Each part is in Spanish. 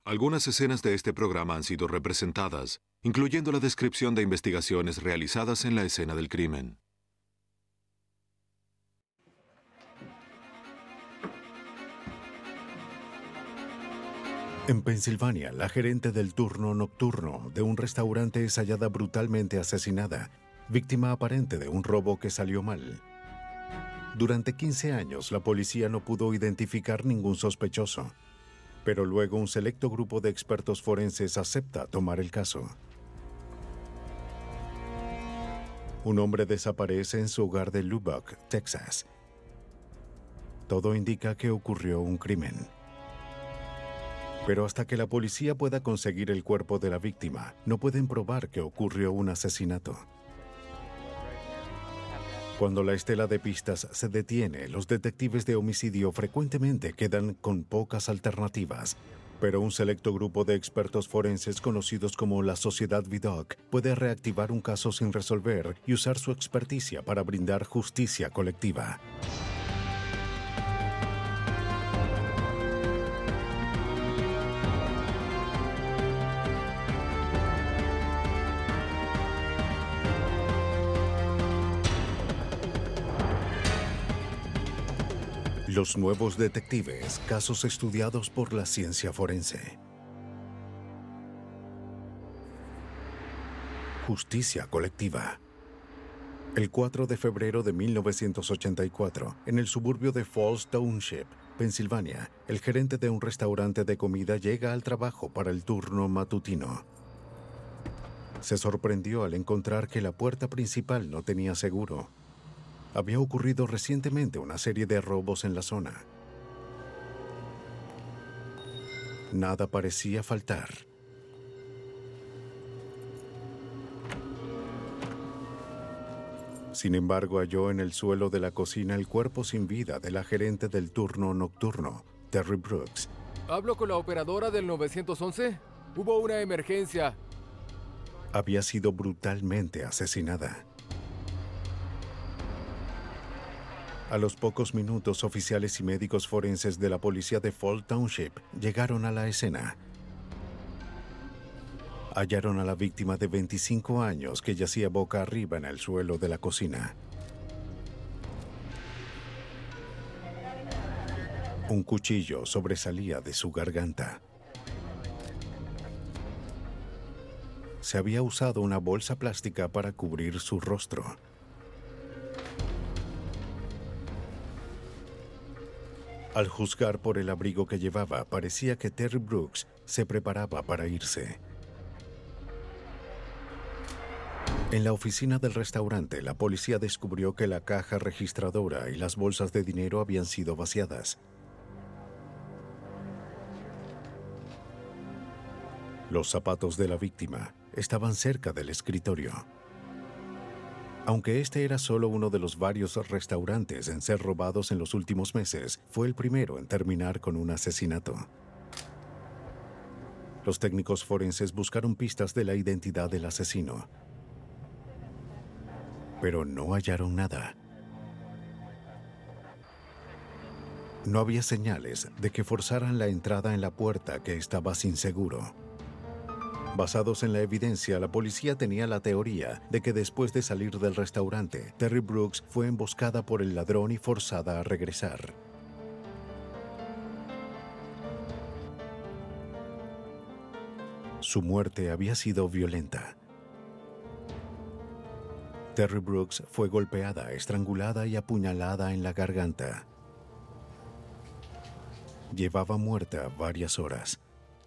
Algunas escenas de este programa han sido representadas, incluyendo la descripción de investigaciones realizadas en la escena del crimen. En Pensilvania, la gerente del turno nocturno de un restaurante es hallada brutalmente asesinada, víctima aparente de un robo que salió mal. Durante 15 años, la policía no pudo identificar ningún sospechoso, pero luego un selecto grupo de expertos forenses acepta tomar el caso. Un hombre desaparece en su hogar de Lubbock, Texas. Todo indica que ocurrió un crimen. Pero hasta que la policía pueda conseguir el cuerpo de la víctima, no pueden probar que ocurrió un asesinato. Cuando la estela de pistas se detiene, los detectives de homicidio frecuentemente quedan con pocas alternativas, pero un selecto grupo de expertos forenses conocidos como la Sociedad Vidocq puede reactivar un caso sin resolver y usar su experticia para brindar justicia colectiva. Los nuevos detectives, casos estudiados por la ciencia forense. Justicia colectiva. El 4 de febrero de 1984, en el suburbio de Falls Township, Pensilvania, el gerente de un restaurante de comida llega al trabajo para el turno matutino. Se sorprendió al encontrar que la puerta principal no tenía seguro. Había ocurrido recientemente una serie de robos en la zona. Nada parecía faltar. Sin embargo, halló en el suelo de la cocina el cuerpo sin vida de la gerente del turno nocturno, Terry Brooks. ¿Hablo con la operadora del 911? Hubo una emergencia. Había sido brutalmente asesinada. A los pocos minutos, oficiales y médicos forenses de la policía de Falls Township llegaron a la escena. Hallaron a la víctima de 25 años que yacía boca arriba en el suelo de la cocina. Un cuchillo sobresalía de su garganta. Se había usado una bolsa plástica para cubrir su rostro. Al juzgar por el abrigo que llevaba, parecía que Terry Brooks se preparaba para irse. En la oficina del restaurante, la policía descubrió que la caja registradora y las bolsas de dinero habían sido vaciadas. Los zapatos de la víctima estaban cerca del escritorio. Aunque este era solo uno de los varios restaurantes en ser robados en los últimos meses, fue el primero en terminar con un asesinato. Los técnicos forenses buscaron pistas de la identidad del asesino, pero no hallaron nada. No había señales de que forzaran la entrada en la puerta que estaba sin seguro. Basados en la evidencia, la policía tenía la teoría de que después de salir del restaurante, Terry Brooks fue emboscada por el ladrón y forzada a regresar. Su muerte había sido violenta. Terry Brooks fue golpeada, estrangulada y apuñalada en la garganta. Llevaba muerta varias horas.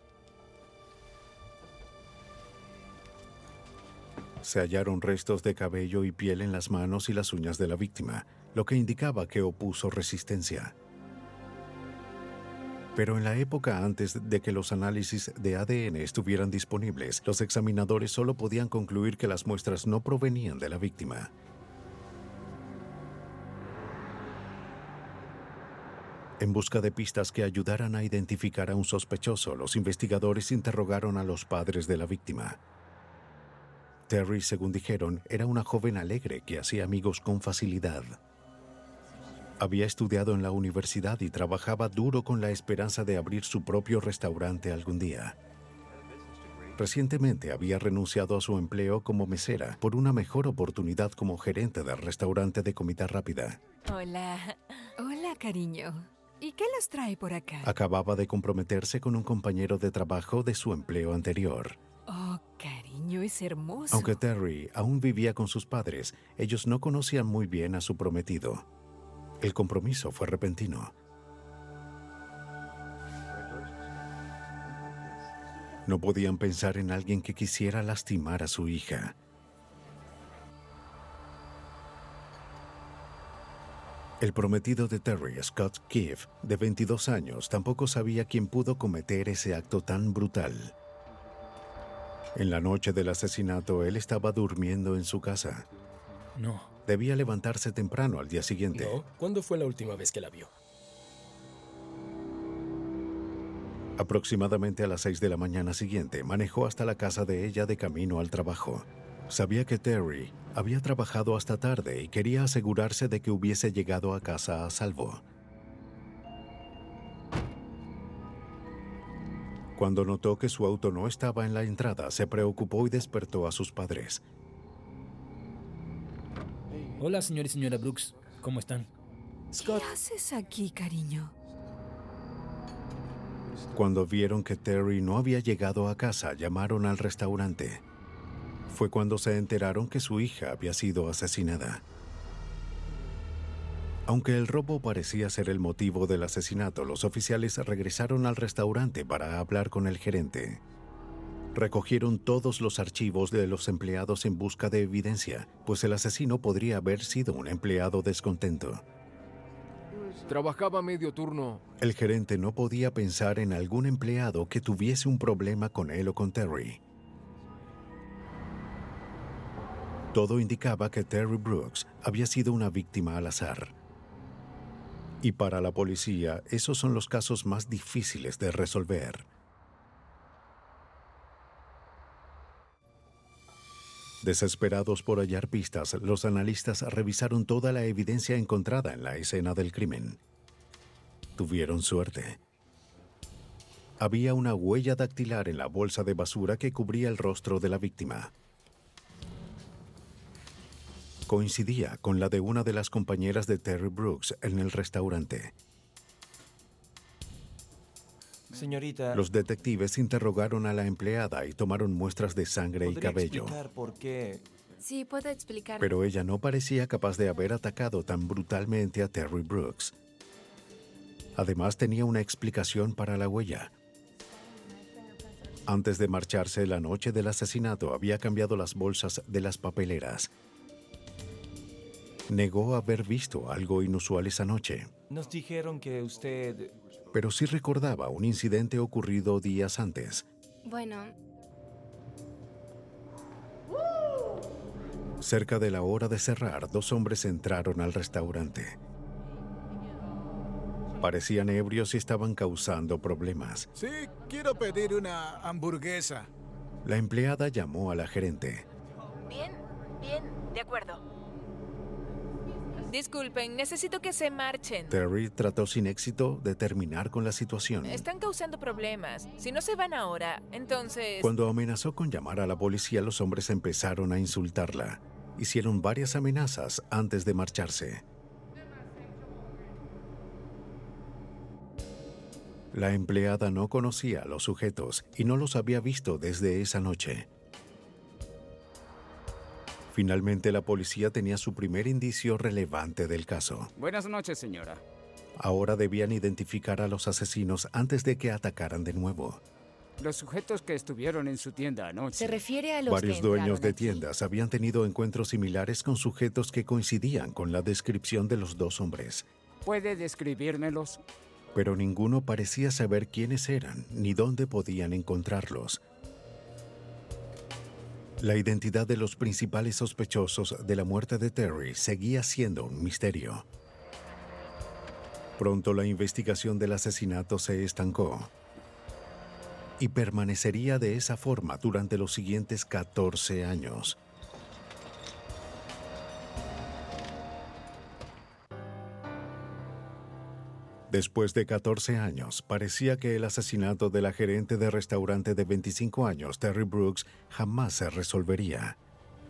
Se hallaron restos de cabello y piel en las manos y las uñas de la víctima, lo que indicaba que opuso resistencia. Pero en la época antes de que los análisis de ADN estuvieran disponibles, los examinadores solo podían concluir que las muestras no provenían de la víctima. En busca de pistas que ayudaran a identificar a un sospechoso, los investigadores interrogaron a los padres de la víctima. Terry, según dijeron, era una joven alegre que hacía amigos con facilidad. Había estudiado en la universidad y trabajaba duro con la esperanza de abrir su propio restaurante algún día. Recientemente había renunciado a su empleo como mesera por una mejor oportunidad como gerente del restaurante de comida rápida. Hola. Hola, cariño. ¿Y qué los trae por acá? Acababa de comprometerse con un compañero de trabajo de su empleo anterior. Oh, cariño, es hermoso. Aunque Terry aún vivía con sus padres, ellos no conocían muy bien a su prometido. El compromiso fue repentino. No podían pensar en alguien que quisiera lastimar a su hija. El prometido de Terry, Scott Keefe, de 22 años, tampoco sabía quién pudo cometer ese acto tan brutal. En la noche del asesinato, él estaba durmiendo en su casa. No. Debía levantarse temprano al día siguiente. ¿No? ¿Cuándo fue la última vez que la vio? Aproximadamente a las 6 de la mañana siguiente, manejó hasta la casa de ella de camino al trabajo. Sabía que Terry había trabajado hasta tarde y quería asegurarse de que hubiese llegado a casa a salvo. Cuando notó que su auto no estaba en la entrada, se preocupó y despertó a sus padres. Hola, señor y señora Brooks. ¿Cómo están? ¿Qué haces aquí, cariño? Cuando vieron que Terry no había llegado a casa, llamaron al restaurante. Fue cuando se enteraron que su hija había sido asesinada. Aunque el robo parecía ser el motivo del asesinato, los oficiales regresaron al restaurante para hablar con el gerente. Recogieron todos los archivos de los empleados en busca de evidencia, pues el asesino podría haber sido un empleado descontento. Trabajaba medio turno. El gerente no podía pensar en algún empleado que tuviese un problema con él o con Terry. Todo indicaba que Terry Brooks había sido una víctima al azar. Y para la policía, esos son los casos más difíciles de resolver. Desesperados por hallar pistas, los analistas revisaron toda la evidencia encontrada en la escena del crimen. Tuvieron suerte. Había una huella dactilar en la bolsa de basura que cubría el rostro de la víctima. Coincidía con la de una de las compañeras de Terry Brooks en el restaurante. Señorita, Los detectives interrogaron a la empleada y tomaron muestras de sangre y ¿podría cabello. explicar por qué? Sí, puedo explicar. Pero ella no parecía capaz de haber atacado tan brutalmente a Terry Brooks. Además, tenía una explicación para la huella. Antes de marcharse la noche del asesinato, había cambiado las bolsas de las papeleras. Negó haber visto algo inusual esa noche, Nos dijeron que usted... pero sí recordaba un incidente ocurrido días antes. Bueno, Cerca de la hora de cerrar, dos hombres entraron al restaurante. Parecían ebrios y estaban causando problemas. Sí, quiero pedir una hamburguesa. La empleada llamó a la gerente. Bien, de acuerdo. Disculpen, necesito que se marchen. Terry trató sin éxito de terminar con la situación. Están causando problemas. Si no se van ahora, entonces... Cuando amenazó con llamar a la policía, los hombres empezaron a insultarla. Hicieron varias amenazas antes de marcharse. La empleada no conocía a los sujetos y no los había visto desde esa noche. Finalmente, la policía tenía su primer indicio relevante del caso. Buenas noches, señora. Ahora debían identificar a los asesinos antes de que atacaran de nuevo. Los sujetos que estuvieron en su tienda anoche. Se refiere a los Varios que dueños entraron de aquí. tiendas habían tenido encuentros similares con sujetos que coincidían con la descripción de los dos hombres, ¿Puede describírmelos? pero ninguno parecía saber quiénes eran ni dónde podían encontrarlos. La identidad de los principales sospechosos de la muerte de Terry seguía siendo un misterio. Pronto la investigación del asesinato se estancó y permanecería de esa forma durante los siguientes 14 años. Después de 14 años, parecía que el asesinato de la gerente de restaurante de 25 años, Terry Brooks, jamás se resolvería.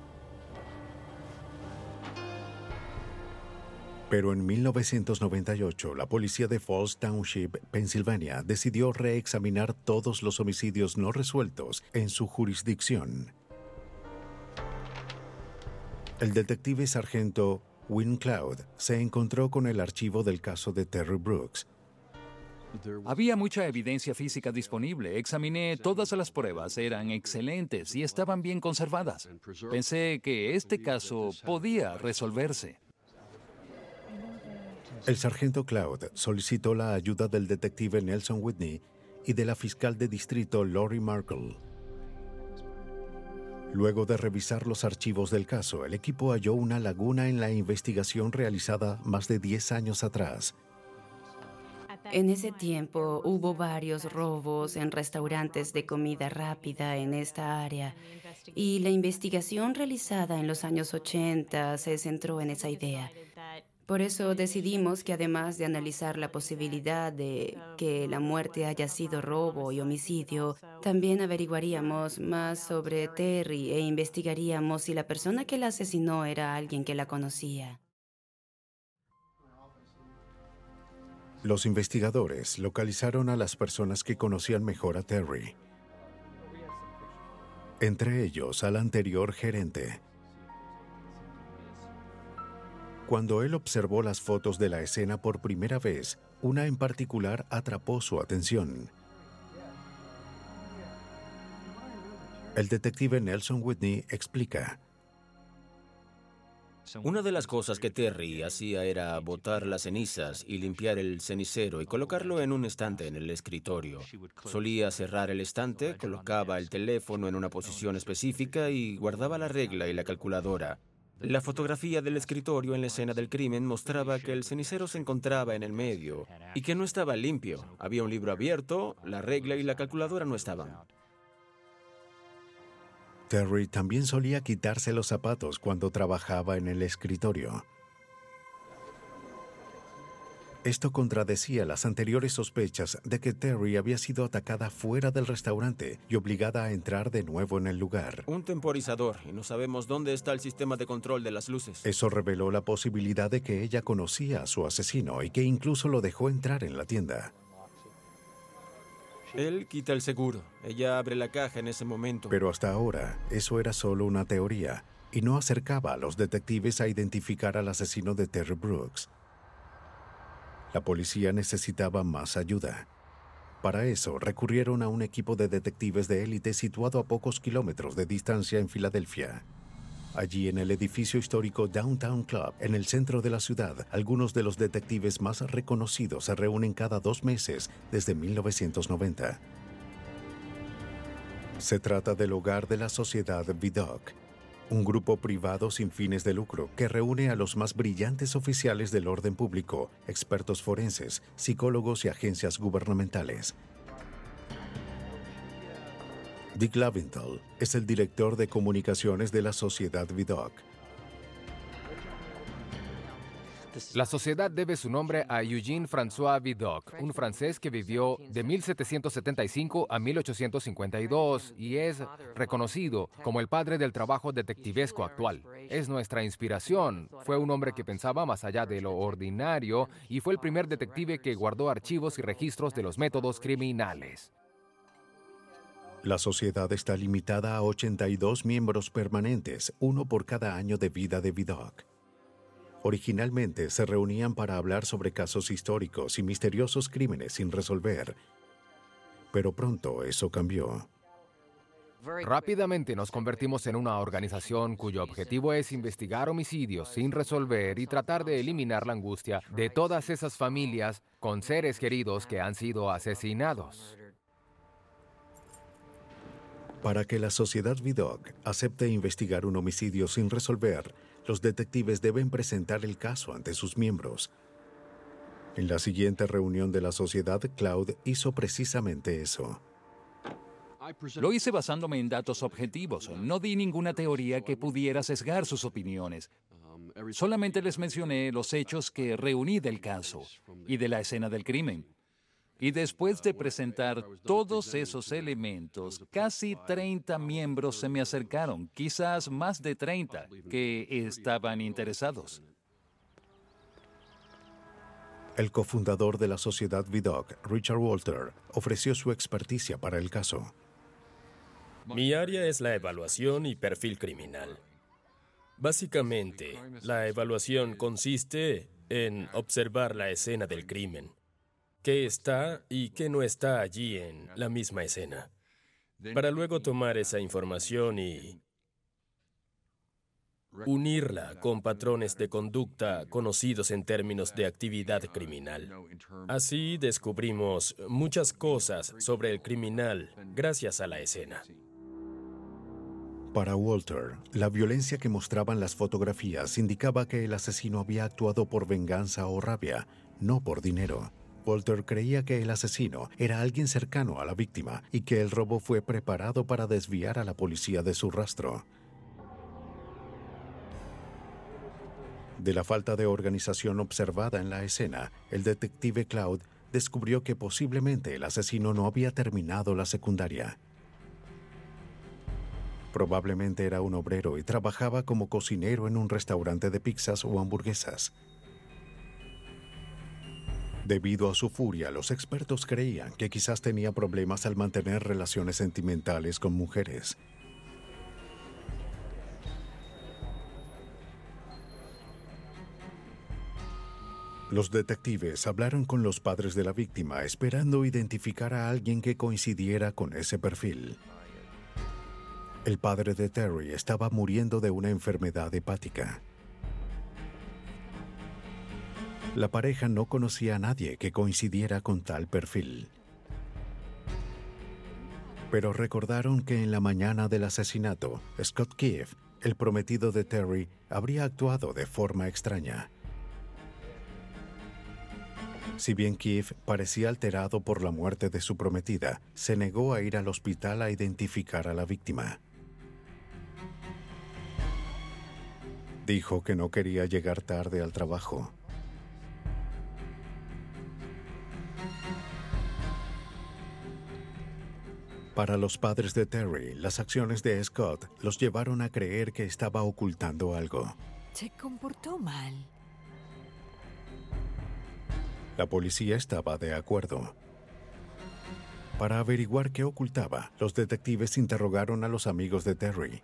Pero en 1998, la policía de Falls Township, Pensilvania, decidió reexaminar todos los homicidios no resueltos en su jurisdicción. El detective sargento Win Cloud se encontró con el archivo del caso de Terry Brooks. Había mucha evidencia física disponible. Examiné todas las pruebas, eran excelentes y estaban bien conservadas. Pensé que este caso podía resolverse. El sargento Cloud solicitó la ayuda del detective Nelson Whitney y de la fiscal de distrito Lori Markle. Luego de revisar los archivos del caso, el equipo halló una laguna en la investigación realizada más de 10 años atrás. En ese tiempo hubo varios robos en restaurantes de comida rápida en esta área y la investigación realizada en los años 80 se centró en esa idea. Por eso decidimos que además de analizar la posibilidad de que la muerte haya sido robo y homicidio, también averiguaríamos más sobre Terry e investigaríamos si la persona que la asesinó era alguien que la conocía. Los investigadores localizaron a las personas que conocían mejor a Terry. Entre ellos, al anterior gerente. Cuando él observó las fotos de la escena por primera vez, una en particular atrapó su atención. El detective Nelson Whitney explica. Una de las cosas que Terry hacía era botar las cenizas y limpiar el cenicero y colocarlo en un estante en el escritorio. Solía cerrar el estante, colocaba el teléfono en una posición específica y guardaba la regla y la calculadora. La fotografía del escritorio en la escena del crimen mostraba que el cenicero se encontraba en el medio y que no estaba limpio. Había un libro abierto, la regla y la calculadora no estaban. Terry también solía quitarse los zapatos cuando trabajaba en el escritorio. Esto contradecía las anteriores sospechas de que Terry había sido atacada fuera del restaurante y obligada a entrar de nuevo en el lugar. Un temporizador, y no sabemos dónde está el sistema de control de las luces. Eso reveló la posibilidad de que ella conocía a su asesino y que incluso lo dejó entrar en la tienda. Él quita el seguro. Ella abre la caja en ese momento. Pero hasta ahora, eso era solo una teoría y no acercaba a los detectives a identificar al asesino de Terry Brooks. La policía necesitaba más ayuda. Para eso, recurrieron a un equipo de detectives de élite situado a pocos kilómetros de distancia en Filadelfia. Allí, en el edificio histórico Downtown Club, en el centro de la ciudad, algunos de los detectives más reconocidos se reúnen cada 2 meses desde 1990. Se trata del hogar de la Sociedad Vidocq, un grupo privado sin fines de lucro que reúne a los más brillantes oficiales del orden público, expertos forenses, psicólogos y agencias gubernamentales. Dick Laventhal es el director de comunicaciones de la Sociedad Vidocq. La sociedad debe su nombre a Eugène François Vidocq, un francés que vivió de 1775 a 1852 y es reconocido como el padre del trabajo detectivesco actual. Es nuestra inspiración. Fue un hombre que pensaba más allá de lo ordinario y fue el primer detective que guardó archivos y registros de los métodos criminales. La sociedad está limitada a 82 miembros permanentes, uno por cada año de vida de Vidocq. Originalmente se reunían para hablar sobre casos históricos y misteriosos crímenes sin resolver, pero pronto eso cambió. Rápidamente nos convertimos en una organización cuyo objetivo es investigar homicidios sin resolver y tratar de eliminar la angustia de todas esas familias con seres queridos que han sido asesinados. Para que la sociedad Vidocq acepte investigar un homicidio sin resolver, los detectives deben presentar el caso ante sus miembros. En la siguiente reunión de la sociedad, Cloud hizo precisamente eso. Lo hice basándome en datos objetivos. No di ninguna teoría que pudiera sesgar sus opiniones. Solamente les mencioné los hechos que reuní del caso y de la escena del crimen. Y después de presentar todos esos elementos, casi 30 miembros se me acercaron, quizás más de 30, que estaban interesados. El cofundador de la sociedad VDOC, Richard Walter, ofreció su experticia para el caso. Mi área es la evaluación y perfil criminal. Básicamente, la evaluación consiste en observar la escena del crimen. ¿Qué está y qué no está allí en la misma escena? Para luego tomar esa información y unirla con patrones de conducta conocidos en términos de actividad criminal. Así descubrimos muchas cosas sobre el criminal gracias a la escena. Para Walter, la violencia que mostraban las fotografías indicaba que el asesino había actuado por venganza o rabia, no por dinero. Walter creía que el asesino era alguien cercano a la víctima y que el robo fue preparado para desviar a la policía de su rastro. De la falta de organización observada en la escena, el detective Cloud descubrió que posiblemente el asesino no había terminado la secundaria. Probablemente era un obrero y trabajaba como cocinero en un restaurante de pizzas o hamburguesas. Debido a su furia, los expertos creían que quizás tenía problemas al mantener relaciones sentimentales con mujeres. Los detectives hablaron con los padres de la víctima esperando identificar a alguien que coincidiera con ese perfil. El padre de Terry estaba muriendo de una enfermedad hepática. La pareja no conocía a nadie que coincidiera con tal perfil. Pero recordaron que en la mañana del asesinato, Scott Keefe, el prometido de Terry, habría actuado de forma extraña. Si bien Keefe parecía alterado por la muerte de su prometida, se negó a ir al hospital a identificar a la víctima. Dijo que no quería llegar tarde al trabajo. Para los padres de Terry, las acciones de Scott los llevaron a creer que estaba ocultando algo. Se comportó mal. La policía estaba de acuerdo. Para averiguar qué ocultaba, los detectives interrogaron a los amigos de Terry.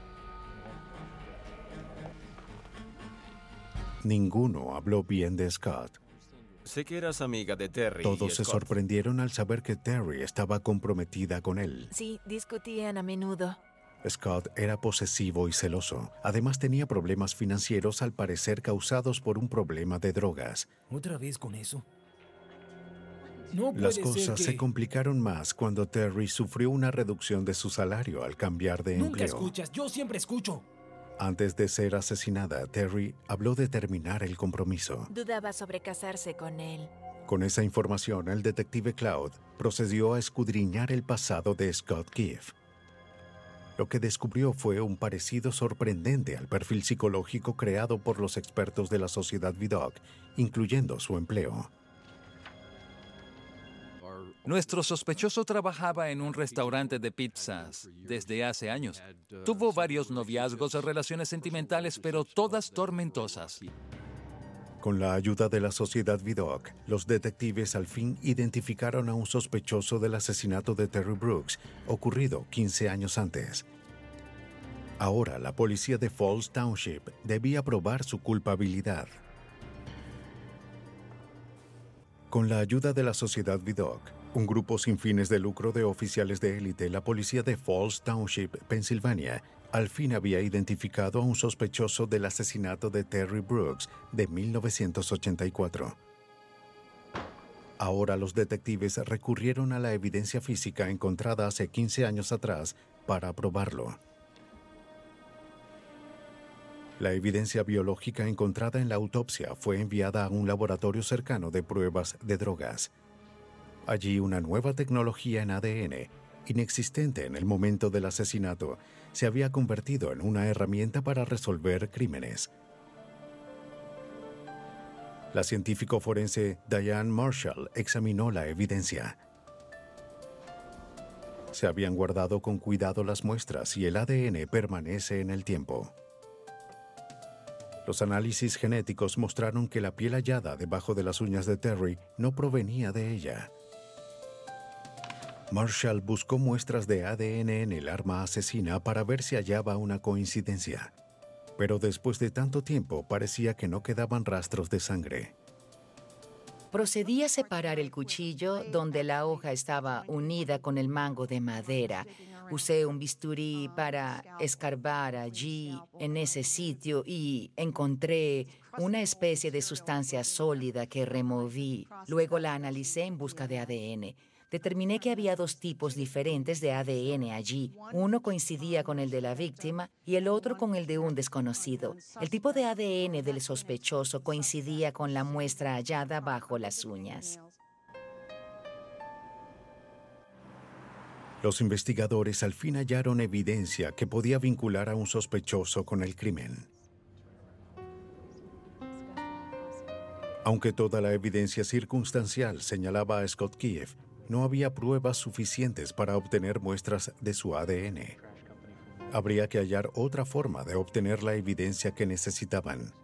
Ninguno habló bien de Scott. Sé que eras amiga de Terry. Todos se sorprendieron al saber que Terry estaba comprometida con él. Sí, discutían a menudo. Scott era posesivo y celoso. Además tenía problemas financieros al parecer causados por un problema de drogas. ¿Otra vez con eso? No Las puede ser cosas que... se complicaron más cuando Terry sufrió una reducción de su salario al cambiar de Nunca empleo. escuchas, yo siempre escucho. Antes de ser asesinada, Terry habló de terminar el compromiso. Dudaba sobre casarse con él. Con esa información, el detective Cloud procedió a escudriñar el pasado de Scott Keefe. Lo que descubrió fue un parecido sorprendente al perfil psicológico creado por los expertos de la sociedad VDOC, incluyendo su empleo. Nuestro sospechoso trabajaba en un restaurante de pizzas desde hace años. Tuvo varios noviazgos o relaciones sentimentales, pero todas tormentosas. Con la ayuda de la sociedad VDOC, los detectives al fin identificaron a un sospechoso del asesinato de Terry Brooks, ocurrido 15 años antes. Ahora, la policía de Falls Township debía probar su culpabilidad. Con la ayuda de la sociedad VDOC, un grupo sin fines de lucro de oficiales de élite, la policía de Falls Township, Pensilvania, al fin había identificado a un sospechoso del asesinato de Terry Brooks de 1984. Ahora los detectives recurrieron a la evidencia física encontrada hace 15 años atrás para probarlo. La evidencia biológica encontrada en la autopsia fue enviada a un laboratorio cercano de pruebas de drogas. Allí una nueva tecnología en ADN, inexistente en el momento del asesinato, se había convertido en una herramienta para resolver crímenes. La científico forense Diane Marshall examinó la evidencia. Se habían guardado con cuidado las muestras y el ADN permanece en el tiempo. Los análisis genéticos mostraron que la piel hallada debajo de las uñas de Terry no provenía de ella. Marshall buscó muestras de ADN en el arma asesina para ver si hallaba una coincidencia. Pero después de tanto tiempo parecía que no quedaban rastros de sangre. Procedí a separar el cuchillo donde la hoja estaba unida con el mango de madera. Usé un bisturí para escarbar allí, en ese sitio, y encontré una especie de sustancia sólida que removí. Luego la analicé en busca de ADN. Determiné que había dos tipos diferentes de ADN allí. Uno coincidía con el de la víctima y el otro con el de un desconocido. El tipo de ADN del sospechoso coincidía con la muestra hallada bajo las uñas. Los investigadores al fin hallaron evidencia que podía vincular a un sospechoso con el crimen. Aunque toda la evidencia circunstancial señalaba a Scott Kiev, no había pruebas suficientes para obtener muestras de su ADN. Habría que hallar otra forma de obtener la evidencia que necesitaban.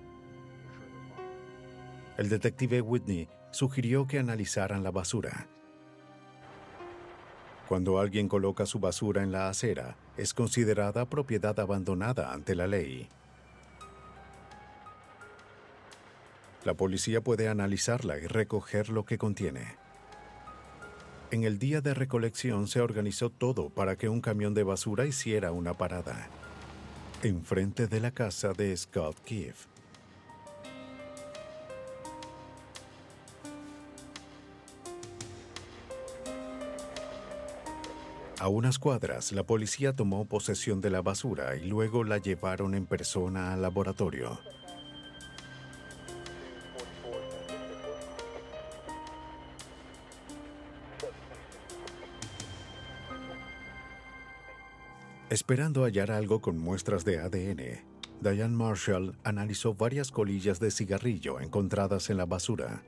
El detective Whitney sugirió que analizaran la basura. Cuando alguien coloca su basura en la acera, es considerada propiedad abandonada ante la ley. La policía puede analizarla y recoger lo que contiene. En el día de recolección se organizó todo para que un camión de basura hiciera una parada enfrente de la casa de Scott Kiev. A unas cuadras, la policía tomó posesión de la basura y luego la llevaron en persona al laboratorio. Esperando hallar algo con muestras de ADN, Diane Marshall analizó varias colillas de cigarrillo encontradas en la basura.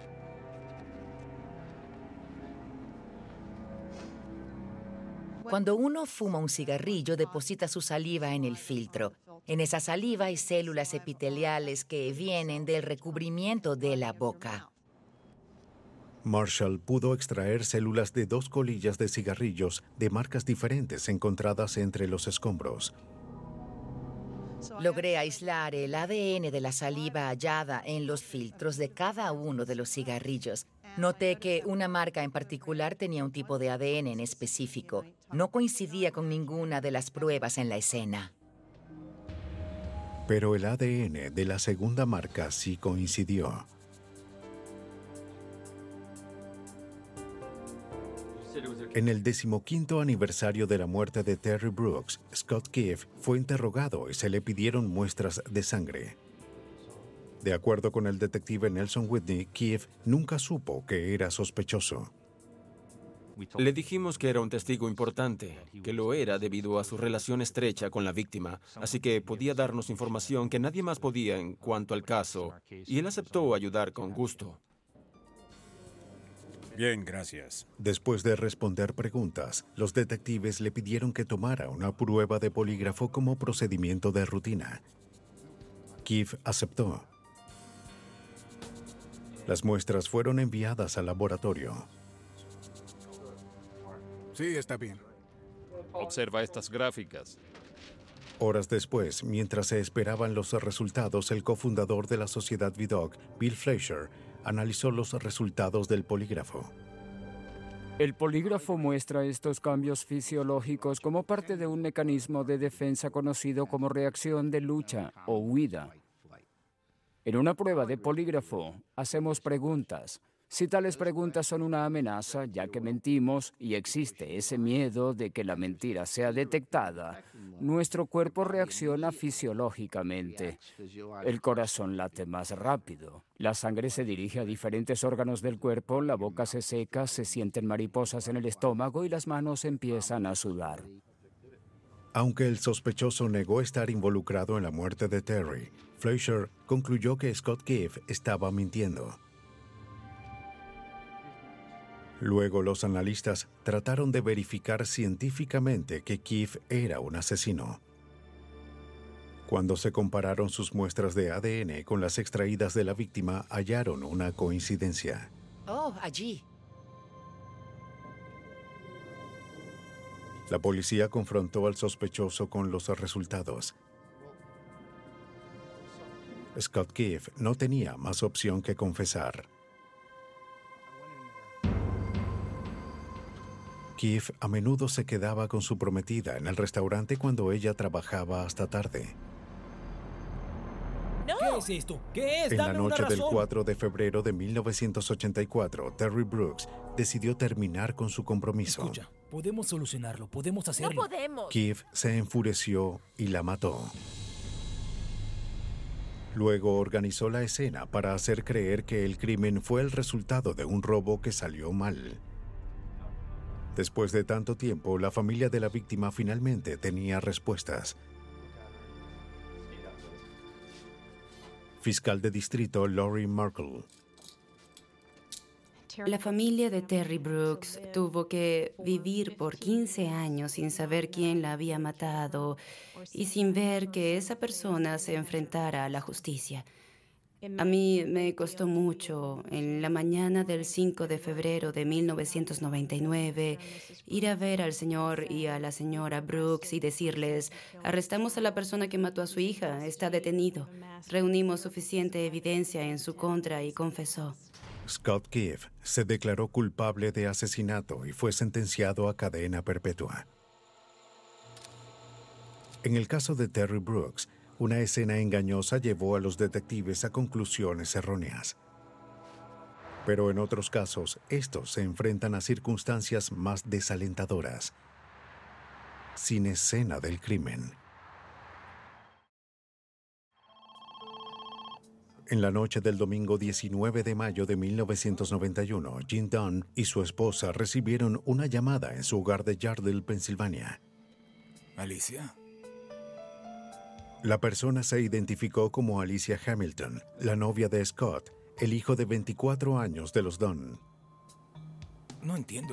Cuando uno fuma un cigarrillo, deposita su saliva en el filtro. En esa saliva hay células epiteliales que vienen del recubrimiento de la boca. Marshall pudo extraer células de 2 colillas de cigarrillos de marcas diferentes encontradas entre los escombros. Logré aislar el ADN de la saliva hallada en los filtros de cada uno de los cigarrillos. Noté que una marca en particular tenía un tipo de ADN en específico. No coincidía con ninguna de las pruebas en la escena. Pero el ADN de la segunda marca sí coincidió. En el 15º aniversario de la muerte de Terry Brooks, Scott Kiev fue interrogado y se le pidieron muestras de sangre. De acuerdo con el detective Nelson Whitney, Kiev nunca supo que era sospechoso. Le dijimos que era un testigo importante, que lo era debido a su relación estrecha con la víctima, así que podía darnos información que nadie más podía en cuanto al caso, y él aceptó ayudar con gusto. Bien, gracias. Después de responder preguntas, los detectives le pidieron que tomara una prueba de polígrafo como procedimiento de rutina. Kiev aceptó. Las muestras fueron enviadas al laboratorio. Sí, está bien. Observa estas gráficas. Horas después, mientras se esperaban los resultados, el cofundador de la sociedad VDOC, Bill Fleischer, analizó los resultados del polígrafo. El polígrafo muestra estos cambios fisiológicos como parte de un mecanismo de defensa conocido como reacción de lucha o huida. En una prueba de polígrafo, hacemos preguntas. Si tales preguntas son una amenaza, ya que mentimos y existe ese miedo de que la mentira sea detectada, nuestro cuerpo reacciona fisiológicamente. El corazón late más rápido, la sangre se dirige a diferentes órganos del cuerpo, la boca se seca, se sienten mariposas en el estómago y las manos empiezan a sudar. Aunque el sospechoso negó estar involucrado en la muerte de Terry, Fleischer concluyó que Scott Keefe estaba mintiendo. Luego los analistas trataron de verificar científicamente que Keefe era un asesino. Cuando se compararon sus muestras de ADN con las extraídas de la víctima, hallaron una coincidencia. Oh, allí. La policía confrontó al sospechoso con los resultados. Scott Keefe no tenía más opción que confesar. Keefe a menudo se quedaba con su prometida en el restaurante cuando ella trabajaba hasta tarde. ¿Qué es esto? ¿Qué es? En la Dame una noche del razón. 4 de febrero de 1984, Terry Brooks decidió terminar con su compromiso. Escucha, podemos solucionarlo, podemos hacerlo. No podemos. Keefe se enfureció y la mató. Luego organizó la escena para hacer creer que el crimen fue el resultado de un robo que salió mal. Después de tanto tiempo, la familia de la víctima finalmente tenía respuestas. Fiscal de distrito Lori Markle. La familia de Terry Brooks tuvo que vivir por 15 años sin saber quién la había matado y sin ver que esa persona se enfrentara a la justicia. A mí me costó mucho, en la mañana del 5 de febrero de 1999, ir a ver al señor y a la señora Brooks y decirles: arrestamos a la persona que mató a su hija, está detenido. Reunimos suficiente evidencia en su contra y confesó. Scott Keefe se declaró culpable de asesinato y fue sentenciado a cadena perpetua. En el caso de Terry Brooks, una escena engañosa llevó a los detectives a conclusiones erróneas. Pero en otros casos, estos se enfrentan a circunstancias más desalentadoras. Sin escena del crimen. En la noche del domingo 19 de mayo de 1991, Jim Dunn y su esposa recibieron una llamada en su hogar de Yardley, Pensilvania. ¿Alicia? La persona se identificó como Alicia Hamilton, la novia de Scott, el hijo de 24 años de los Dunn. No entiendo.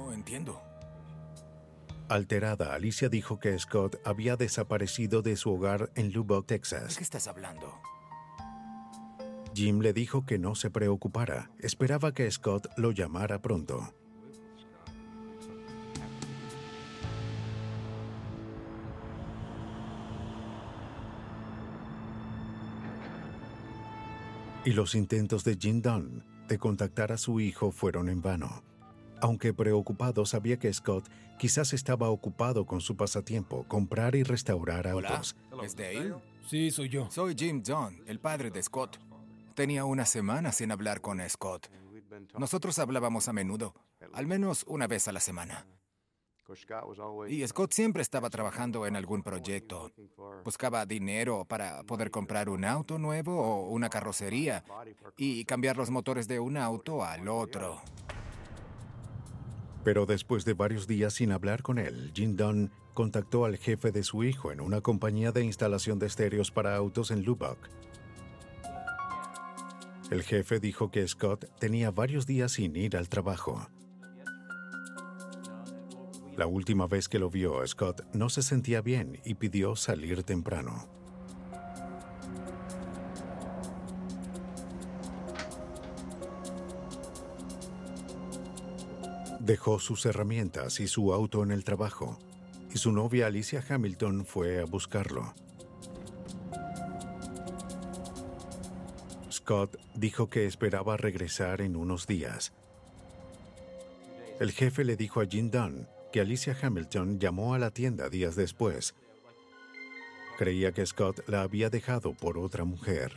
Alterada, Alicia dijo que Scott había desaparecido de su hogar en Lubbock, ¿De Texas. qué estás hablando? Jim le dijo que no se preocupara, esperaba que Scott lo llamara pronto. Y los intentos de Jim Dunn de contactar a su hijo fueron en vano. Aunque preocupado, sabía que Scott quizás estaba ocupado con su pasatiempo, comprar y restaurar autos. ¿Es Dale? Sí, soy yo. Soy Jim Dunn, el padre de Scott. Tenía una semana sin hablar con Scott. Nosotros hablábamos a menudo, al menos una vez a la semana. Y Scott siempre estaba trabajando en algún proyecto. Buscaba dinero para poder comprar un auto nuevo o una carrocería y cambiar los motores de un auto al otro. Pero después de varios días sin hablar con él, Jim Dunn contactó al jefe de su hijo en una compañía de instalación de estéreos para autos en Lubbock. El jefe dijo que Scott tenía varios días sin ir al trabajo. La última vez que lo vio, Scott no se sentía bien y pidió salir temprano. Dejó sus herramientas y su auto en el trabajo, y su novia Alicia Hamilton fue a buscarlo. Scott dijo que esperaba regresar en unos días. El jefe le dijo a Jim Dunn que Alicia Hamilton llamó a la tienda días después. Creía que Scott la había dejado por otra mujer.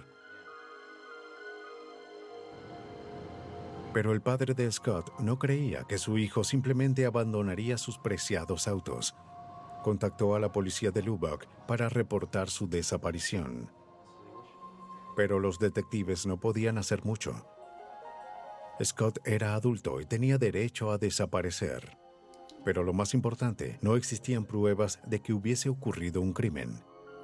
Pero el padre de Scott no creía que su hijo simplemente abandonaría sus preciados autos. Contactó a la policía de Lubbock para reportar su desaparición. Pero los detectives no podían hacer mucho. Scott era adulto y tenía derecho a desaparecer. Pero lo más importante, no existían pruebas de que hubiese ocurrido un crimen.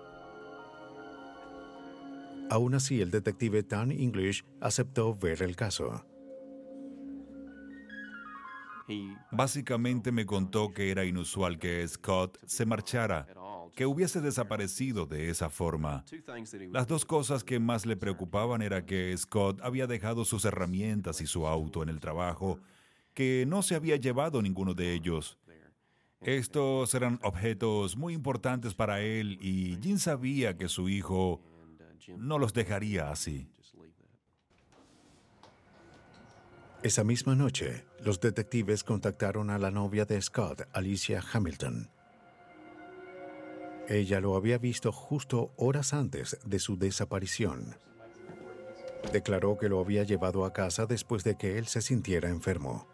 Aún así, el detective Tom English aceptó ver el caso. Básicamente me contó que era inusual que Scott se marchara, que hubiese desaparecido de esa forma. Las dos cosas que más le preocupaban era que Scott había dejado sus herramientas y su auto en el trabajo, que no se había llevado ninguno de ellos. Estos eran objetos muy importantes para él y Jean sabía que su hijo no los dejaría así. Esa misma noche, los detectives contactaron a la novia de Scott, Alicia Hamilton. Ella lo había visto justo horas antes de su desaparición. Declaró que lo había llevado a casa después de que él se sintiera enfermo.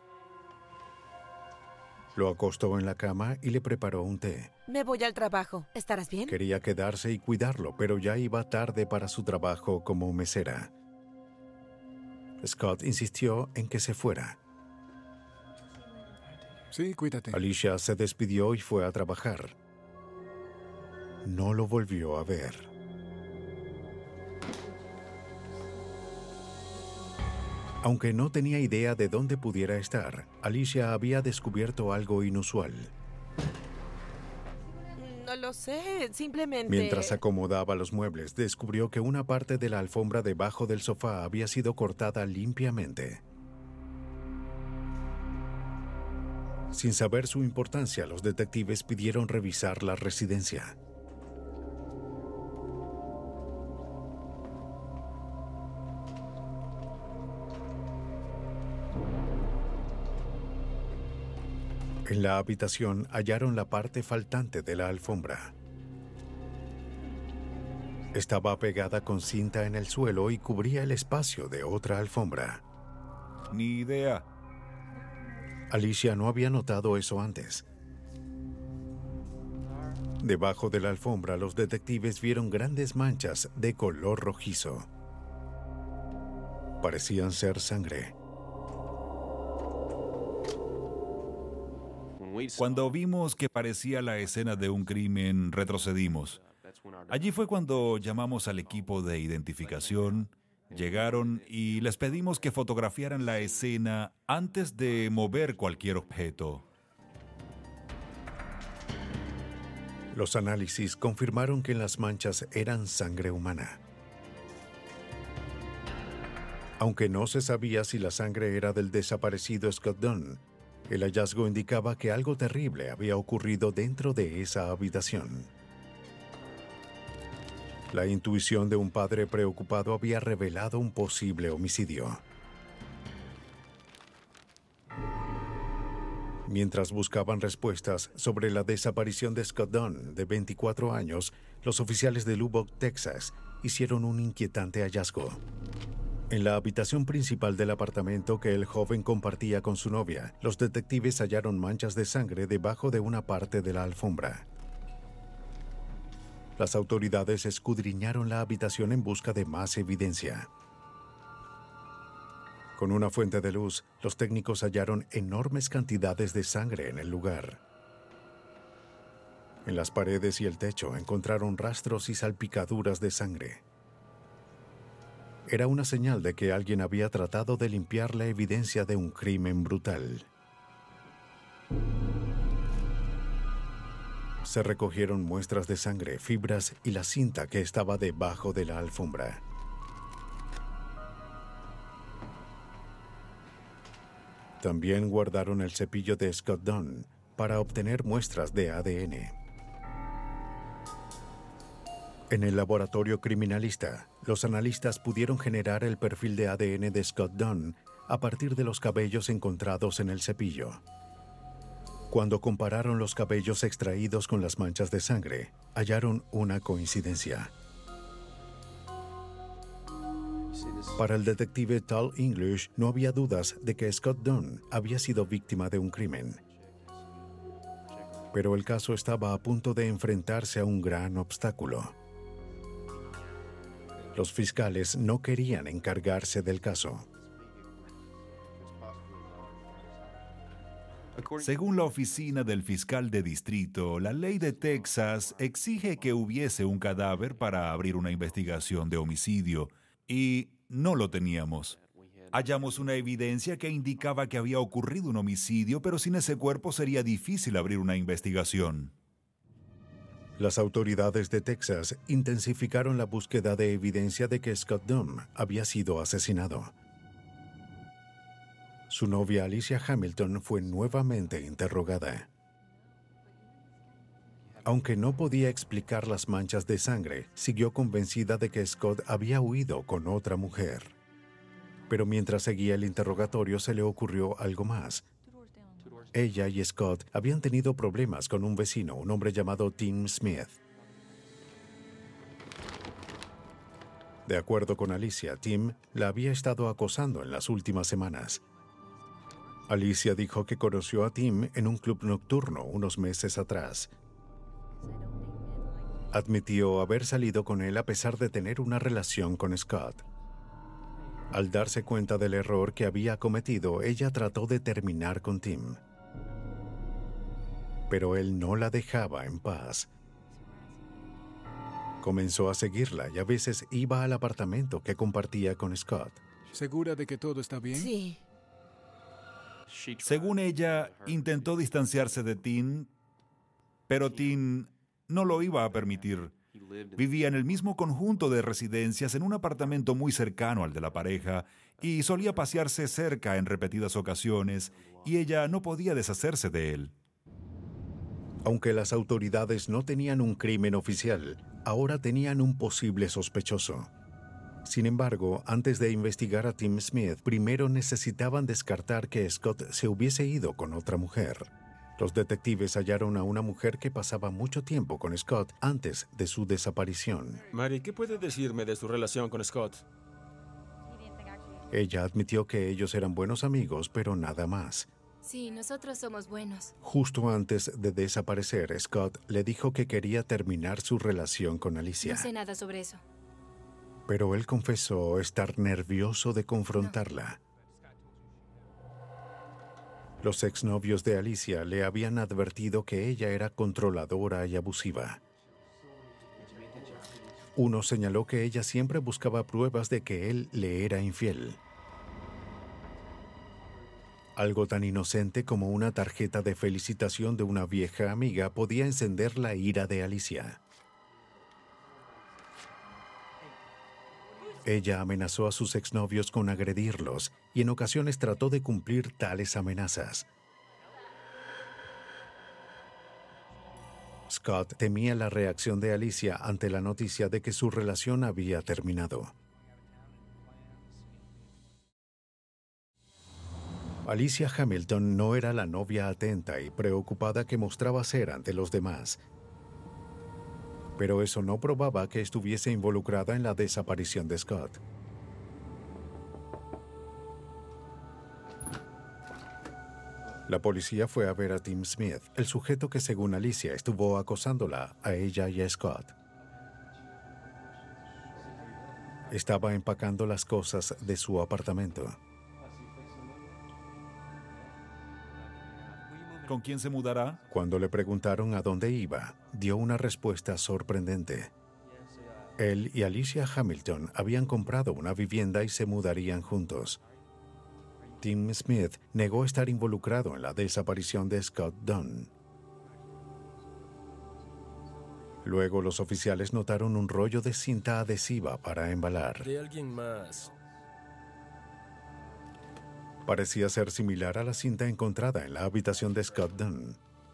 Lo acostó en la cama y le preparó un té. Me voy al trabajo. ¿Estarás bien? Quería quedarse y cuidarlo, pero ya iba tarde para su trabajo como mesera. Scott insistió en que se fuera. Sí, cuídate. Alicia se despidió y fue a trabajar. No lo volvió a ver. Aunque no tenía idea de dónde pudiera estar, Alicia había descubierto algo inusual. No lo sé, simplemente... Mientras acomodaba los muebles, descubrió que una parte de la alfombra debajo del sofá había sido cortada limpiamente. Sin saber su importancia, los detectives pidieron revisar la residencia. En la habitación hallaron la parte faltante de la alfombra. Estaba pegada con cinta en el suelo y cubría el espacio de otra alfombra. Ni idea. Alicia no había notado eso antes. Debajo de la alfombra, los detectives vieron grandes manchas de color rojizo. Parecían ser sangre. Cuando vimos que parecía la escena de un crimen, retrocedimos. Allí fue cuando llamamos al equipo de identificación, llegaron y les pedimos que fotografiaran la escena antes de mover cualquier objeto. Los análisis confirmaron que las manchas eran sangre humana. Aunque no se sabía si la sangre era del desaparecido Scott Dunn, el hallazgo indicaba que algo terrible había ocurrido dentro de esa habitación. La intuición de un padre preocupado había revelado un posible homicidio. Mientras buscaban respuestas sobre la desaparición de Scott Dunn, de 24 años, los oficiales de Lubbock, Texas, hicieron un inquietante hallazgo. En la habitación principal del apartamento que el joven compartía con su novia, los detectives hallaron manchas de sangre debajo de una parte de la alfombra. Las autoridades escudriñaron la habitación en busca de más evidencia. Con una fuente de luz, los técnicos hallaron enormes cantidades de sangre en el lugar. En las paredes y el techo encontraron rastros y salpicaduras de sangre. Era una señal de que alguien había tratado de limpiar la evidencia de un crimen brutal. Se recogieron muestras de sangre, fibras y la cinta que estaba debajo de la alfombra. También guardaron el cepillo de Scott Dunn para obtener muestras de ADN. En el laboratorio criminalista, los analistas pudieron generar el perfil de ADN de Scott Dunn a partir de los cabellos encontrados en el cepillo. Cuando compararon los cabellos extraídos con las manchas de sangre, hallaron una coincidencia. Para el detective Tom English, no había dudas de que Scott Dunn había sido víctima de un crimen. Pero el caso estaba a punto de enfrentarse a un gran obstáculo. Los fiscales no querían encargarse del caso. Según la oficina del fiscal de distrito, la ley de Texas exige que hubiese un cadáver para abrir una investigación de homicidio, y no lo teníamos. Hallamos una evidencia que indicaba que había ocurrido un homicidio, pero sin ese cuerpo sería difícil abrir una investigación. Las autoridades de Texas intensificaron la búsqueda de evidencia de que Scott Dunn había sido asesinado. Su novia Alicia Hamilton fue nuevamente interrogada. Aunque no podía explicar las manchas de sangre, siguió convencida de que Scott había huido con otra mujer. Pero mientras seguía el interrogatorio se le ocurrió algo más. Ella y Scott habían tenido problemas con un vecino, un hombre llamado Tim Smith. De acuerdo con Alicia, Tim la había estado acosando en las últimas semanas. Alicia dijo que conoció a Tim en un club nocturno unos meses atrás. Admitió haber salido con él a pesar de tener una relación con Scott. Al darse cuenta del error que había cometido, ella trató de terminar con Tim. Pero él no la dejaba en paz. Comenzó a seguirla y a veces iba al apartamento que compartía con Scott. ¿Segura de que todo está bien? Sí. Según ella, intentó distanciarse de Tim, pero Tim no lo iba a permitir. Vivía en el mismo conjunto de residencias en un apartamento muy cercano al de la pareja y solía pasearse cerca en repetidas ocasiones, y ella no podía deshacerse de él. Aunque las autoridades no tenían un crimen oficial, ahora tenían un posible sospechoso. Sin embargo, antes de investigar a Tim Smith, primero necesitaban descartar que Scott se hubiese ido con otra mujer. Los detectives hallaron a una mujer que pasaba mucho tiempo con Scott antes de su desaparición. Mary, ¿qué puede decirme de su relación con Scott? Ella admitió que ellos eran buenos amigos, pero nada más. Sí, nosotros somos buenos. Justo antes de desaparecer, Scott le dijo que quería terminar su relación con Alicia. No sé nada sobre eso. Pero él confesó estar nervioso de confrontarla. Los exnovios de Alicia le habían advertido que ella era controladora y abusiva. Uno señaló que ella siempre buscaba pruebas de que él le era infiel. Algo tan inocente como una tarjeta de felicitación de una vieja amiga podía encender la ira de Alicia. Ella amenazó a sus exnovios con agredirlos y en ocasiones trató de cumplir tales amenazas. Scott temía la reacción de Alicia ante la noticia de que su relación había terminado. Alicia Hamilton no era la novia atenta y preocupada que mostraba ser ante los demás. Pero eso no probaba que estuviese involucrada en la desaparición de Scott. La policía fue a ver a Tim Smith, el sujeto que según Alicia estuvo acosándola a ella y a Scott. Estaba empacando las cosas de su apartamento. ¿Con quién se mudará? Cuando le preguntaron a dónde iba, dio una respuesta sorprendente. Él y Alicia Hamilton habían comprado una vivienda y se mudarían juntos. Tim Smith negó estar involucrado en la desaparición de Scott Dunn. Luego los oficiales notaron un rollo de cinta adhesiva para embalar. De alguien más. Parecía ser similar a la cinta encontrada en la habitación de Scott Dunn.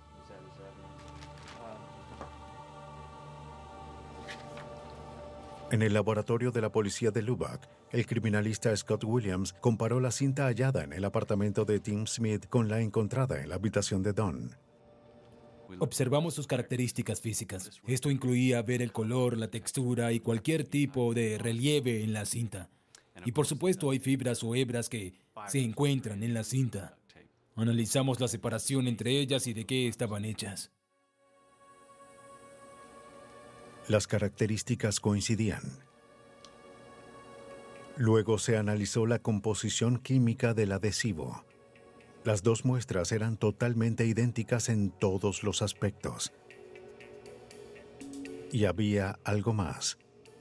En el laboratorio de la policía de Lubbock, el criminalista Scott Williams comparó la cinta hallada en el apartamento de Tim Smith con la encontrada en la habitación de Dunn. Observamos sus características físicas. Esto incluía ver el color, la textura y cualquier tipo de relieve en la cinta. Y por supuesto hay fibras o hebras que se encuentran en la cinta. Analizamos la separación entre ellas y de qué estaban hechas. Las características coincidían. Luego se analizó la composición química del adhesivo. Las dos muestras eran totalmente idénticas en todos los aspectos. Y había algo más.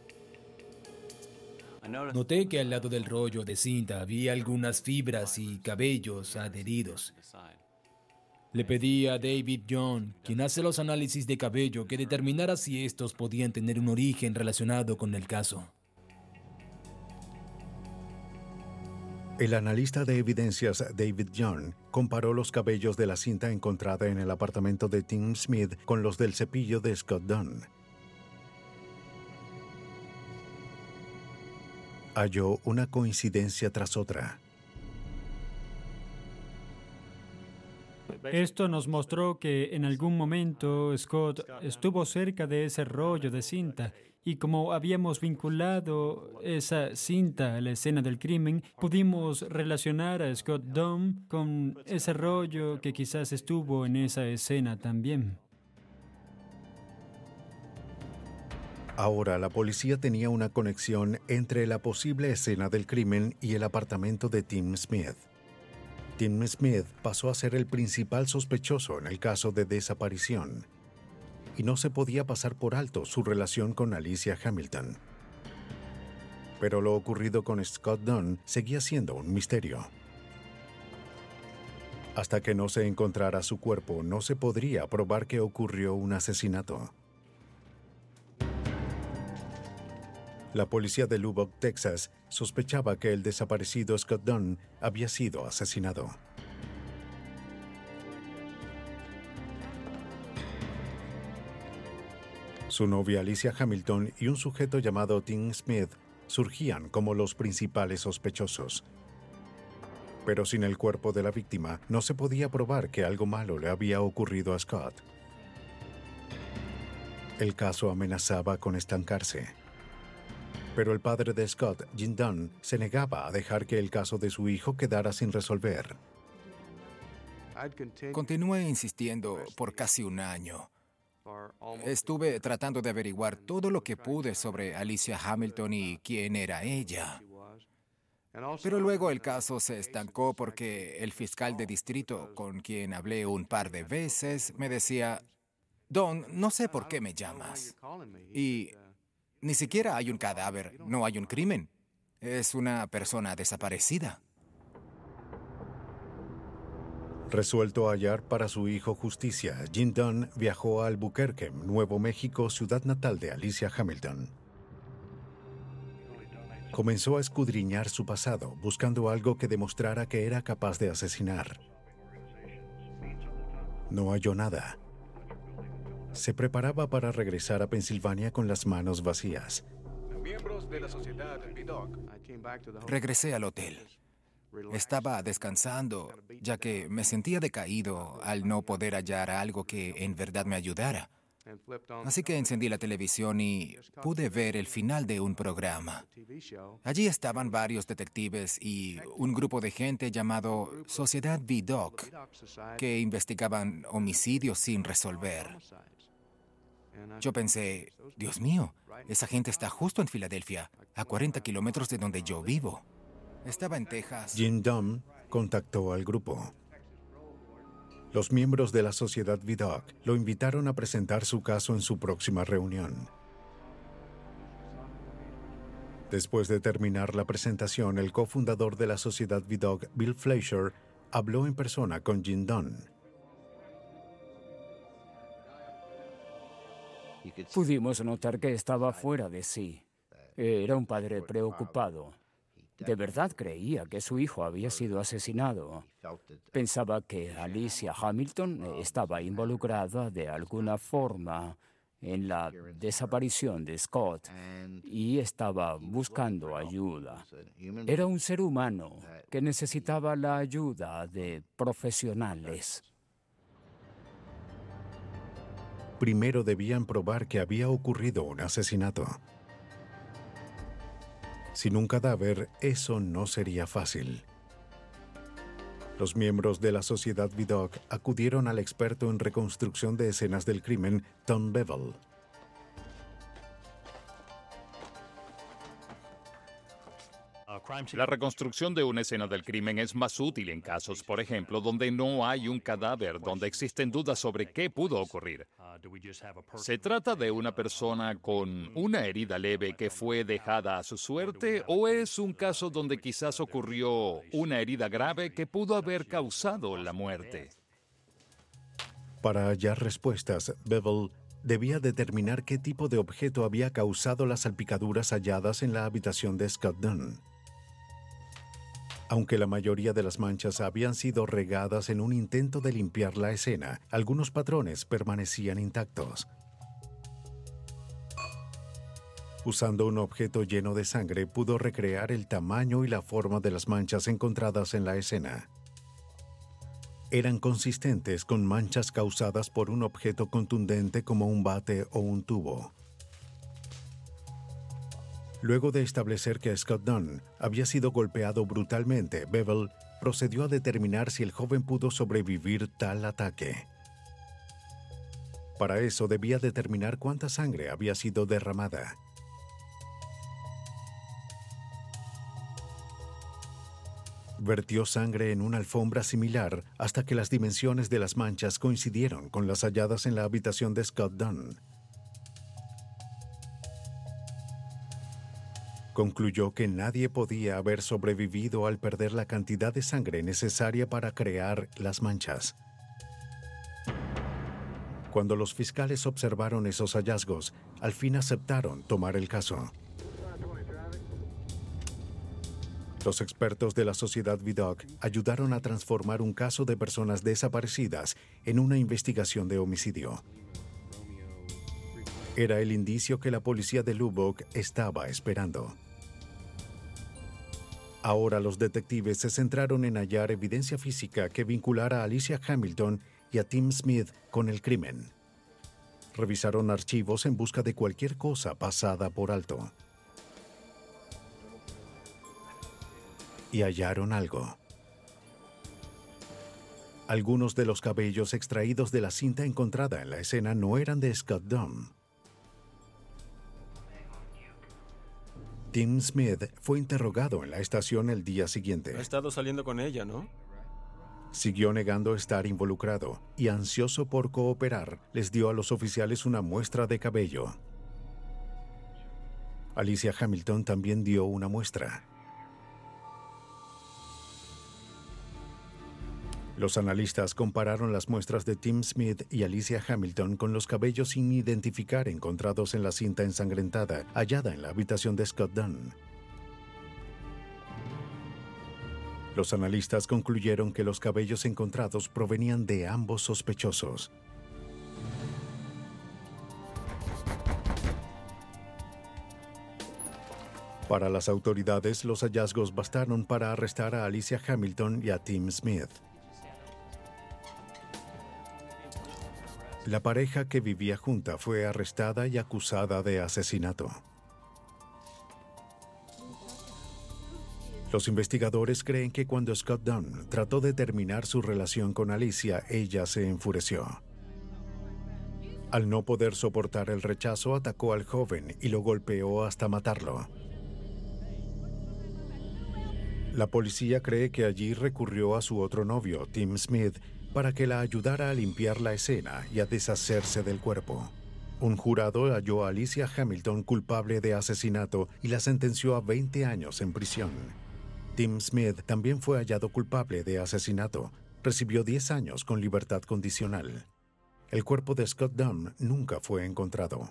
Noté que al lado del rollo de cinta había algunas fibras y cabellos adheridos. Le pedí a David John, quien hace los análisis de cabello, que determinara si estos podían tener un origen relacionado con el caso. El analista de evidencias David John comparó los cabellos de la cinta encontrada en el apartamento de Tim Smith con los del cepillo de Scott Dunn. Halló una coincidencia tras otra. Esto nos mostró que en algún momento Scott estuvo cerca de ese rollo de cinta y como habíamos vinculado esa cinta a la escena del crimen, pudimos relacionar a Scott Dunn con ese rollo que quizás estuvo en esa escena también. Ahora la policía tenía una conexión entre la posible escena del crimen y el apartamento de Tim Smith. Tim Smith pasó a ser el principal sospechoso en el caso de desaparición, y no se podía pasar por alto su relación con Alicia Hamilton. Pero lo ocurrido con Scott Dunn seguía siendo un misterio. Hasta que no se encontrara su cuerpo, no se podría probar que ocurrió un asesinato. La policía de Lubbock, Texas, sospechaba que el desaparecido Scott Dunn había sido asesinado. Su novia Alicia Hamilton y un sujeto llamado Tim Smith surgían como los principales sospechosos. Pero sin el cuerpo de la víctima, no se podía probar que algo malo le había ocurrido a Scott. El caso amenazaba con estancarse. Pero el padre de Scott, Jim Dunn, se negaba a dejar que el caso de su hijo quedara sin resolver. Continué insistiendo por casi un año. Estuve tratando de averiguar todo lo que pude sobre Alicia Hamilton y quién era ella. Pero luego el caso se estancó porque el fiscal de distrito, con quien hablé un par de veces, me decía: Don, no sé por qué me llamas. Y ni siquiera hay un cadáver, no hay un crimen. Es una persona desaparecida. Resuelto a hallar para su hijo justicia, Jim Dunn viajó a Albuquerque, Nuevo México, ciudad natal de Alicia Hamilton. Comenzó a escudriñar su pasado, buscando algo que demostrara que era capaz de asesinar. No halló nada. Se preparaba para regresar a Pensilvania con las manos vacías. Miembros de la sociedad Vidocq. Regresé al hotel. Estaba descansando, ya que me sentía decaído al no poder hallar algo que en verdad me ayudara. Así que encendí la televisión y pude ver el final de un programa. Allí estaban varios detectives y un grupo de gente llamado Sociedad Vidocq, que investigaban homicidios sin resolver. Yo pensé, Dios mío, esa gente está justo en Filadelfia, a 40 kilómetros de donde yo vivo. Estaba en Texas. Jim Dunn contactó al grupo. Los miembros de la Sociedad Vidocq lo invitaron a presentar su caso en su próxima reunión. Después de terminar la presentación, el cofundador de la Sociedad Vidocq, Bill Fleischer, habló en persona con Jim Dunn. Pudimos notar que estaba fuera de sí. Era un padre preocupado. De verdad creía que su hijo había sido asesinado. Pensaba que Alicia Hamilton estaba involucrada de alguna forma en la desaparición de Scott y estaba buscando ayuda. Era un ser humano que necesitaba la ayuda de profesionales. Primero debían probar que había ocurrido un asesinato. Sin un cadáver, eso no sería fácil. Los miembros de la Sociedad Vidocq acudieron al experto en reconstrucción de escenas del crimen, Tom Bevel. La reconstrucción de una escena del crimen es más útil en casos, por ejemplo, donde no hay un cadáver, donde existen dudas sobre qué pudo ocurrir. ¿Se trata de una persona con una herida leve que fue dejada a su suerte o es un caso donde quizás ocurrió una herida grave que pudo haber causado la muerte? Para hallar respuestas, Bevel debía determinar qué tipo de objeto había causado las salpicaduras halladas en la habitación de Scott Dunn. Aunque la mayoría de las manchas habían sido regadas en un intento de limpiar la escena, algunos patrones permanecían intactos. Usando un objeto lleno de sangre, pudo recrear el tamaño y la forma de las manchas encontradas en la escena. Eran consistentes con manchas causadas por un objeto contundente como un bate o un tubo. Luego de establecer que Scott Dunn había sido golpeado brutalmente, Bevel procedió a determinar si el joven pudo sobrevivir tal ataque. Para eso debía determinar cuánta sangre había sido derramada. Vertió sangre en una alfombra similar hasta que las dimensiones de las manchas coincidieron con las halladas en la habitación de Scott Dunn. Concluyó que nadie podía haber sobrevivido al perder la cantidad de sangre necesaria para crear las manchas. Cuando los fiscales observaron esos hallazgos, al fin aceptaron tomar el caso. Los expertos de la Sociedad Vidocq ayudaron a transformar un caso de personas desaparecidas en una investigación de homicidio. Era el indicio que la policía de Lubbock estaba esperando. Ahora los detectives se centraron en hallar evidencia física que vinculara a Alicia Hamilton y a Tim Smith con el crimen. Revisaron archivos en busca de cualquier cosa pasada por alto. Y hallaron algo. Algunos de los cabellos extraídos de la cinta encontrada en la escena no eran de Scott Dunn. Tim Smith fue interrogado en la estación el día siguiente. Ha estado saliendo con ella, ¿no? Siguió negando estar involucrado y, ansioso por cooperar, les dio a los oficiales una muestra de cabello. Alicia Hamilton también dio una muestra. Los analistas compararon las muestras de Tim Smith y Alicia Hamilton con los cabellos sin identificar encontrados en la cinta ensangrentada hallada en la habitación de Scott Dunn. Los analistas concluyeron que los cabellos encontrados provenían de ambos sospechosos. Para las autoridades, los hallazgos bastaron para arrestar a Alicia Hamilton y a Tim Smith. La pareja que vivía junta fue arrestada y acusada de asesinato. Los investigadores creen que cuando Scott Dunn trató de terminar su relación con Alicia, ella se enfureció. Al no poder soportar el rechazo, atacó al joven y lo golpeó hasta matarlo. La policía cree que allí recurrió a su otro novio, Tim Smith, para que la ayudara a limpiar la escena y a deshacerse del cuerpo. Un jurado halló a Alicia Hamilton culpable de asesinato y la sentenció a 20 años en prisión. Tim Smith también fue hallado culpable de asesinato. Recibió 10 años con libertad condicional. El cuerpo de Scott Dunn nunca fue encontrado.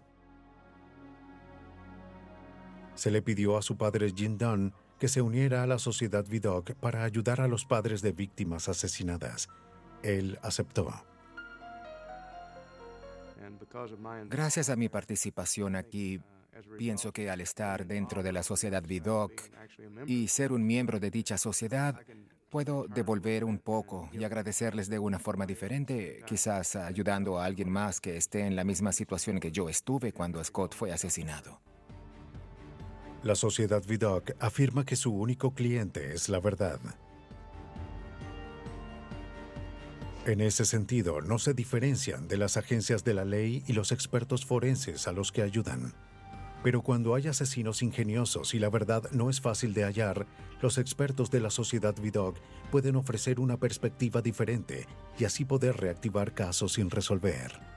Se le pidió a su padre Jim Dunn que se uniera a la Sociedad Vidocq para ayudar a los padres de víctimas asesinadas. Él aceptó. Gracias a mi participación aquí, pienso que al estar dentro de la Sociedad Vidocq y ser un miembro de dicha sociedad, puedo devolver un poco y agradecerles de una forma diferente, quizás ayudando a alguien más que esté en la misma situación que yo estuve cuando Scott fue asesinado. La Sociedad Vidocq afirma que su único cliente es la verdad. En ese sentido, no se diferencian de las agencias de la ley y los expertos forenses a los que ayudan. Pero cuando hay asesinos ingeniosos y la verdad no es fácil de hallar, los expertos de la Sociedad Vidocq pueden ofrecer una perspectiva diferente y así poder reactivar casos sin resolver.